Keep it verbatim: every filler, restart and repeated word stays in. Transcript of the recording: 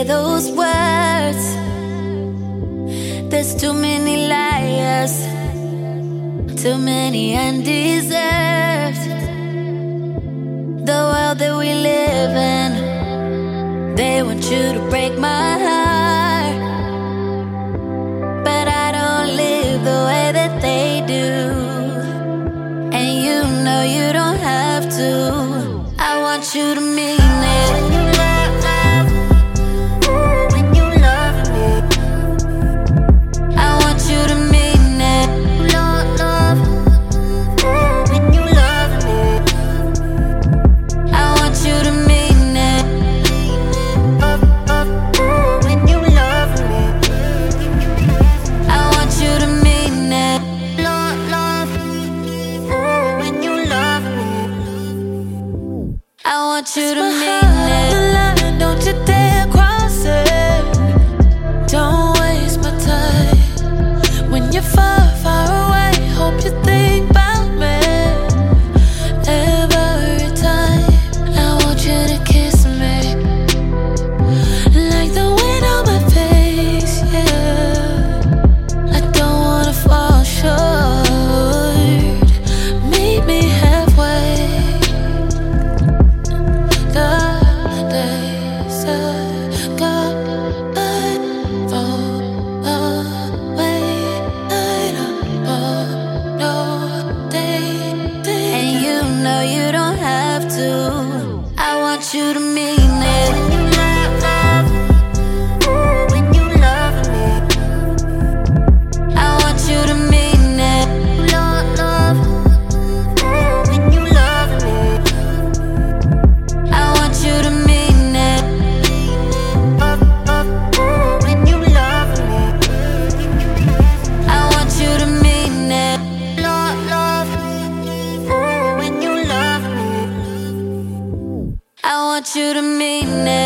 say those words. There's too many liars, too many undeserved. The world that we live in, they want you to break my heart, but I don't live the way that they do, and you know you don't have to. I want you to mean it. When you love, love, ooh, when you love me, I want you to mean it. Love, love, ooh, when you love me, I want you to mean it. Up, up, ooh, when you love me, I want you to mean it. Love, love, ooh, when you love me, I want you to mean it. The line, don't you dare cross it. Don't waste my time. When you're far, far away, hope you think about me every time. I want you to kiss me like the wind on my face, yeah. I don't wanna fall short. Meet me halfway. The days have gone by, fall away. I don't want no day, day. And you know you don't have to. I want you to mean it. When you love, love, ooh, when you love me, I want you to mean it. Love, love, ooh, when you love me, I want you to mean it. Up, up, ooh, when you love me, I want you to mean it. Love, love, ooh, when you love me, I want you to mean it.